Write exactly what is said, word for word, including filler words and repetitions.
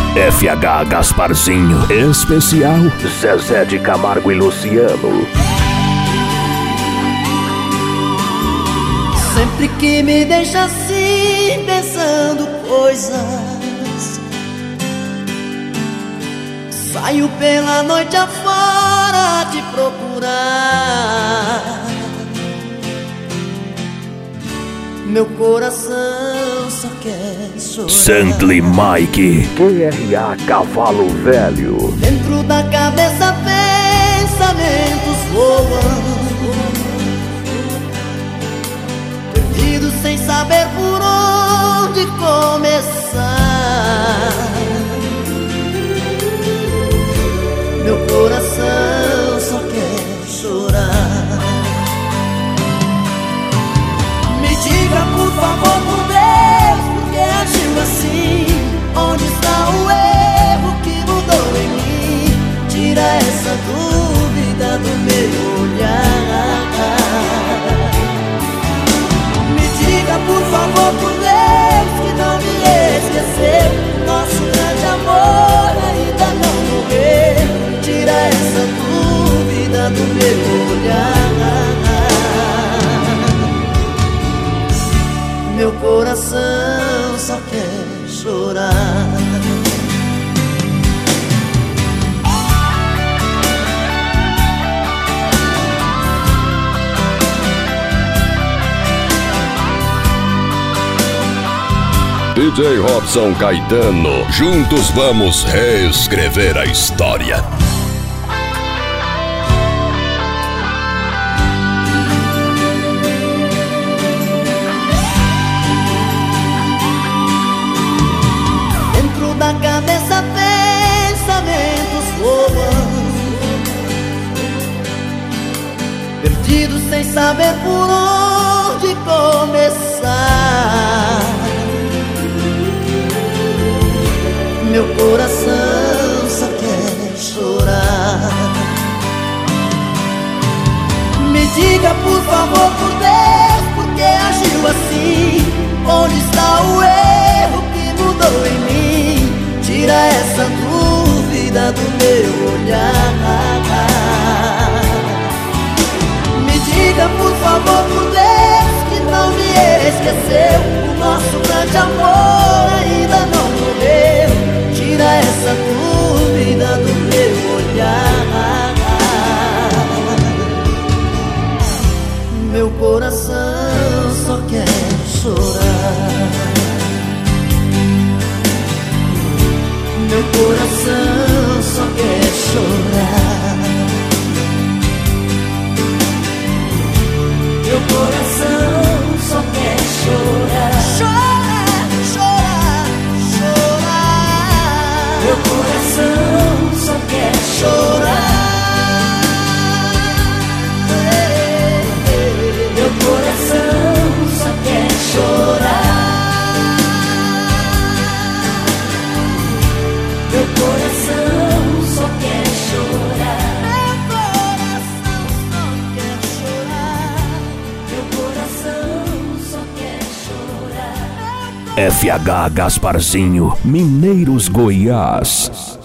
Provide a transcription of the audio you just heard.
F H Gasparzinho, especial Zezé de Camargo e Luciano. Sempre que me deixa assim, pensando coisas, saio pela noite afora te procurar. Meu coração só quer chorar. Sandy Mike, Q R A Cavalo Velho. Dentro da cabeça pensamentos voam, perdido sem saber por onde começar. Meu coração só quer chorar. Me diga por favor, por Deus, por que agiu assim? Onde está o erro que mudou em mim? Tira essa dúvida do meu olhar. Me diga por favor, por Deus, que não me esqueceu. Nosso grande amor ainda não morreu. Tira essa dúvida do meu olhar. Meu coração só quer chorar. D J Robson Caetano, juntos vamos reescrever a história. Dentro da cabeça pensamentos voam, perdido sem saber por onde começar. Meu coração só quer chorar. Me diga por favor, por Deus, por que agiu assim? Onde está o erro que mudou em mim? Tira essa dúvida do meu olhar. Me diga por favor, por Deus, que não me esqueceu. O nosso grande amor ainda não morreu. Tira essa dúvida do meu olhar. Meu coração só quer chorar. Meu coração só quer chorar. Meu coração só quer chorar. Chorar, chorar, chorar. Meu coração só quer chorar. Meu coração só quer chorar. Meu coração só quer chorar. Meu coração só quer chorar. F H Gasparzinho, Mineiros, Goiás.